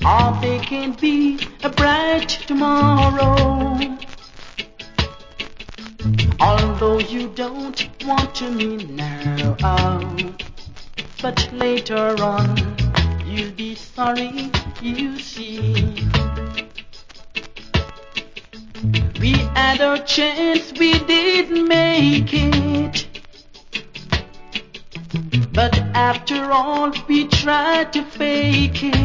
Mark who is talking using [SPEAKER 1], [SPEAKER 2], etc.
[SPEAKER 1] or they can be a bright tomorrow. Although you don't want to me now, but later on you'll be sorry, you see. We had our chance, we didn't make it, but after all we tried to fake it.